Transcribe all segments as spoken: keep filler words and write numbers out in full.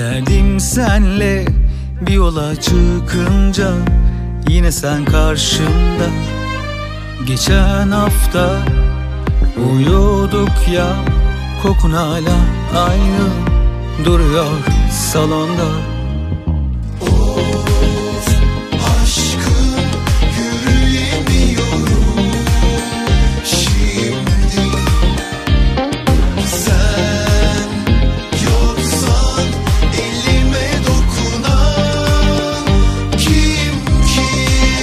Derdim senle bir yola çıkınca yine sen karşımda. Geçen hafta uyuyorduk ya, kokun hala aynı duruyor salonda. Of aşkım, yürüyemiyorum şimdi. Sen yoksan elime dokunan kim ki?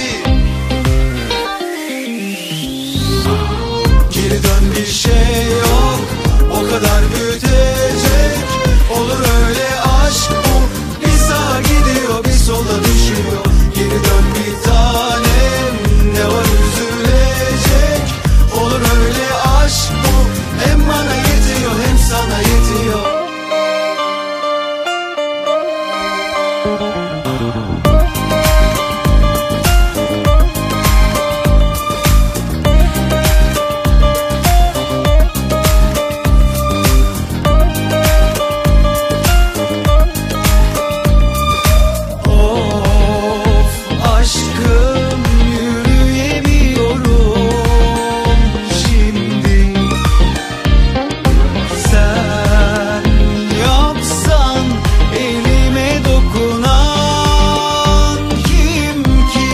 Geri dön, bir şey yok o kadar büyütecek. Olur öyle aşk bu, bir sağa gidiyor bir sola düşüyor. Geri dön bir tanem, ne var üzülecek? Olur öyle aşk bu, hem bana yetiyor hem sana yetiyor. Of aşkım, yürüyemiyorum şimdi. Sen yoksan elime dokunan kim ki?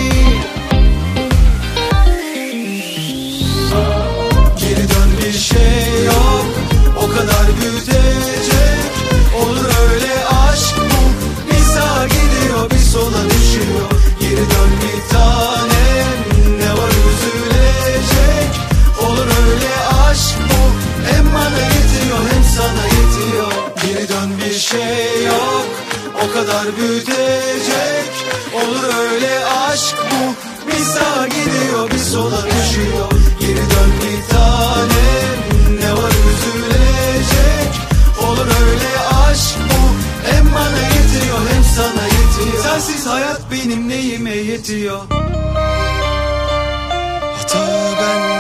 Geri dön, bir şey yok o kadar büyütecek. Olur öyle aşk bu, bir sağa gidiyor bir sola düşüyor. Geri dön bir tanem, ne var üzülecek? Olur öyle aşk bu, hem bana yetiyor hem sana yetiyor. Geri dön, bir şey yok o kadar büyütecek. Olur öyle aşk bu, bir sağa gidiyor bir sola düşüyor. Geri dön bir tanem, ne var üzülecek? Olur öyle aşk bu, hem bana yetiyor hem sana yetiyor. Sensiz hayat benim neyime yetiyor? Hata ben